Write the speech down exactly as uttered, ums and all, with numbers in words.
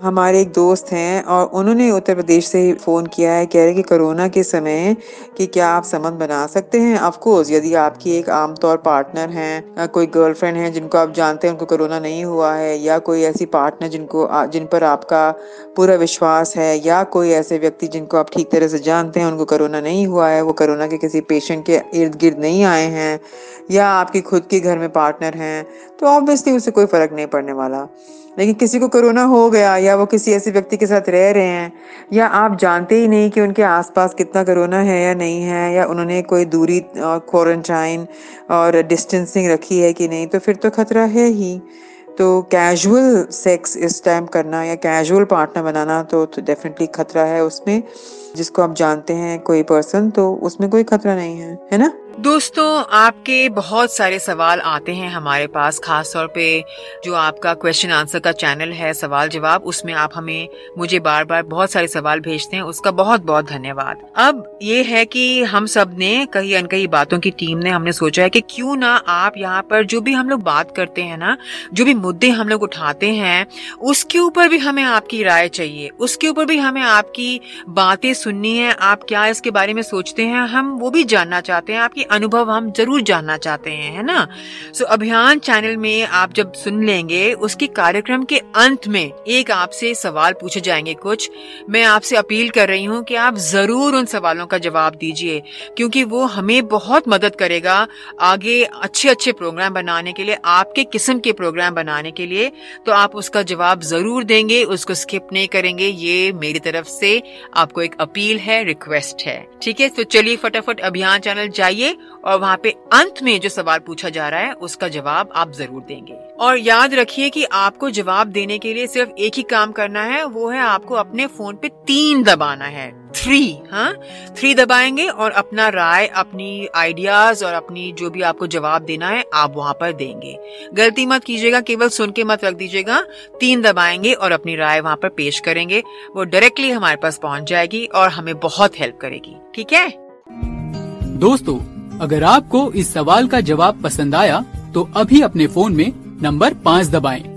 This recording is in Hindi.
हमारे एक दोस्त हैं और उन्होंने उत्तर प्रदेश से फ़ोन किया है, कह रहे हैं कि कोरोना के समय कि क्या आप संबंध बना सकते हैं? ऑफ कोर्स, यदि आपकी एक आम तौर पार्टनर हैं, कोई गर्लफ्रेंड है जिनको आप जानते हैं उनको कोरोना नहीं हुआ है, या कोई ऐसी पार्टनर जिनको जिन पर आपका पूरा विश्वास है, या कोई ऐसे व्यक्ति जिनको आप ठीक तरह से जानते हैं उनको कोरोना नहीं हुआ है, वो कोरोना के किसी पेशेंट के इर्द-गिर्द नहीं आए हैं, या आपके खुद के घर में पार्टनर हैं, तो ऑब्वियसली उससे कोई फ़र्क नहीं पड़ने वाला। लेकिन किसी को कोरोना हो गया, या वो किसी ऐसे व्यक्ति के साथ रह रहे हैं, या आप जानते ही नहीं कि उनके आसपास कितना कोरोना है या नहीं है, या उन्होंने कोई दूरी और क्वारंटाइन और डिस्टेंसिंग रखी है कि नहीं, तो फिर तो खतरा है ही। तो कैजुअल सेक्स इस टाइम करना या कैजुअल पार्टनर बनाना तो, तो डेफिनेटली खतरा है उसमें। जिसको आप जानते हैं कोई पर्सन, तो उसमें कोई खतरा नहीं है, है ना? दोस्तों, आपके बहुत सारे सवाल आते हैं हमारे पास, खास तौर पे जो आपका क्वेश्चन आंसर का चैनल है सवाल जवाब, उसमें आप हमें मुझे बार बार बहुत सारे सवाल भेजते हैं, उसका बहुत बहुत धन्यवाद। अब ये है कि हम सब ने कई अनकई बातों की टीम ने हमने सोचा है कि क्यों ना आप यहाँ पर जो भी हम लोग बात करते हैं ना, जो भी मुद्दे हम लोग उठाते हैं, उसके ऊपर भी हमें आपकी राय चाहिए, उसके ऊपर भी हमें आपकी बातें सुननी है। आप क्या इसके बारे में सोचते हैं, हम वो भी जानना चाहते हैं, आपकी अनुभव हम जरूर जानना चाहते हैं, है ना? सो so, अभियान चैनल में आप जब सुन लेंगे, उसके कार्यक्रम के अंत में एक आपसे सवाल पूछे जाएंगे कुछ। मैं आपसे अपील कर रही हूँ कि आप जरूर उन सवालों का जवाब दीजिए, क्योंकि वो हमें बहुत मदद करेगा आगे अच्छे अच्छे प्रोग्राम बनाने के लिए, आपके किस्म के प्रोग्राम बनाने के लिए। तो आप उसका जवाब जरूर देंगे, उसको स्किप नहीं करेंगे। ये मेरी तरफ से आपको एक अपील है, रिक्वेस्ट है, ठीक है? तो चलिए फटाफट अभियान चैनल जाइए और वहाँ पे अंत में जो सवाल पूछा जा रहा है उसका जवाब आप जरूर देंगे। और याद रखिए कि आपको जवाब देने के लिए सिर्फ एक ही काम करना है, वो है आपको अपने फोन पे तीन दबाना है, थ्री, हाँ थ्री दबाएंगे और अपना राय, अपनी आइडियाज और अपनी जो भी आपको जवाब देना है आप वहाँ पर देंगे। गलती मत कीजिएगा, केवल सुन के मत रख दीजिएगा। तीन दबाएंगे और अपनी राय वहाँ पर पेश करेंगे, वो डायरेक्टली हमारे पास पहुँच जाएगी और हमें बहुत हेल्प करेगी, ठीक है? दोस्तों, अगर आपको इस सवाल का जवाब पसंद आया तो अभी अपने फोन में नंबर पाँच दबाएं।